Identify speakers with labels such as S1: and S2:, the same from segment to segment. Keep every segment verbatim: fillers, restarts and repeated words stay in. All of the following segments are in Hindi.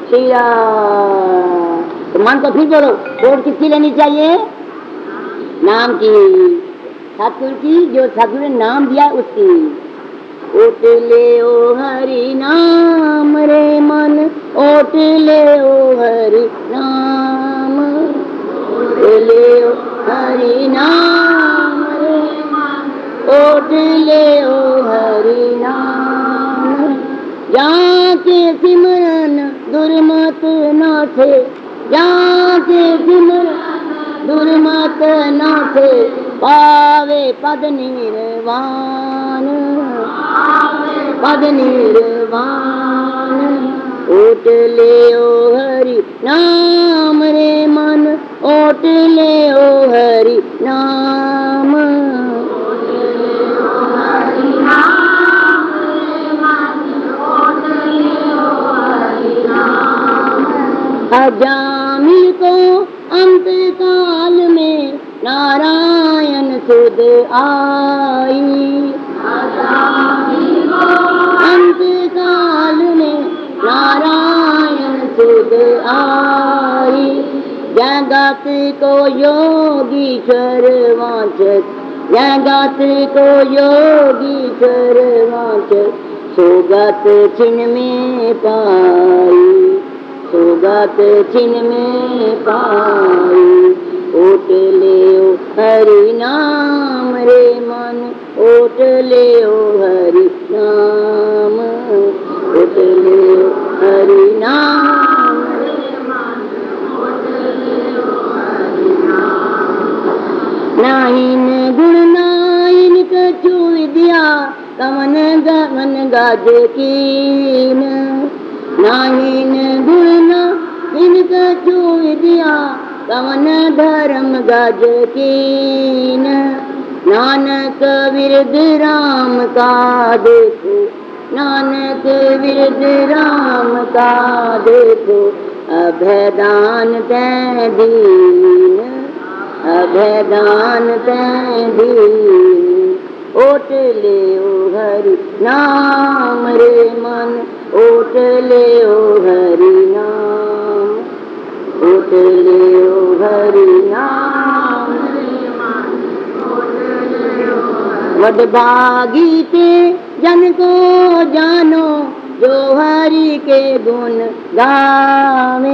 S1: श्री राम। तो मन को फिर बोलो, वोट किसकी लेनी चाहिए? नाम की, सतगुरु की, जो सतगुरु ने नाम दिया उसकी। ओट ले ओ हरि नाम रे मन, ओट ले ओ हरि नाम, ओट ले ओ हरि नाम रे मन, ओट ले ओ हरि नाम। जाके सिमरन दुर्मत नाथे, जाके सिमरन दुर्मत नाथे, पावे पद निर्वाण, पद निर्वाण। ओट ले ओ हरि नाम रे मन, ओट ले ओ हरि नाम, ओट ले ओ हरि नाम रे मन, ओट ले ओ हरि नाम। अजामिल को अंत काल में नारायण सुध आई, अंत काल में नारायण सुध आई। जगत को योगीश्वर वांछत, जगत को योगीश्वर वांछत, सुगत छिन में पाई, सुगत छिन में पाई। ओट ले ओ हरि नाम रे मन, ओट ले ओ हरि नाम, ओट ले ओ हरि नाम रे मन, ओट ले ओ हरि नाम। नाइन गुण नाइन कछु विद्या, कमन गमन गाज कीन। नाइन गुण नाइन कछु विद्या, कमन धर्म गज कीन। नानक विरद राम का देखो, नानक विरद राम का देखो, अभयदान तै दीन, अभयदान तै दीन। ओट ले ओ हरि नाम रे मन, ओट ले ओ हरि नाम, ओट ले ओ हरि नाम रे मन, ओट ले ओ हरि। वडभागी ते जन को जानो, जो हरि के गुण गावे,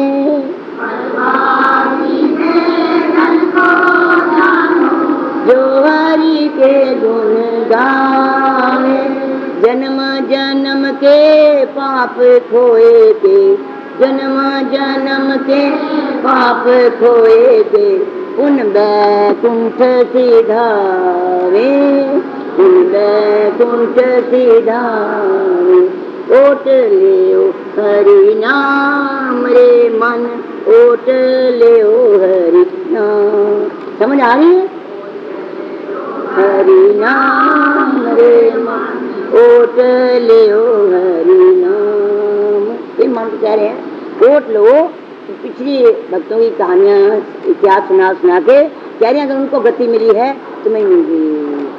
S1: वडभागी ते जन को जानो, जो हरि के गुण गावे। जन्म जन्म के पाप खोए के, जन्म जन्म के पाप खोए के, उन बैकुंठ सिधावे, उन बैकुंठ सिधावे। ओट ले ओ हरि नाम रे मन, ओट ले ओ हरि नाम। समझ आ रही है? हरि नाम रे मन, ओट ले ओ हरि नाम। ये मन कह रहे हैं, ओट लो। पिछली भक्तों की कहानियां इतिहास सुना सुना के कह रहे हैं, अगर उनको गति मिली है तुम्हें मिल गई।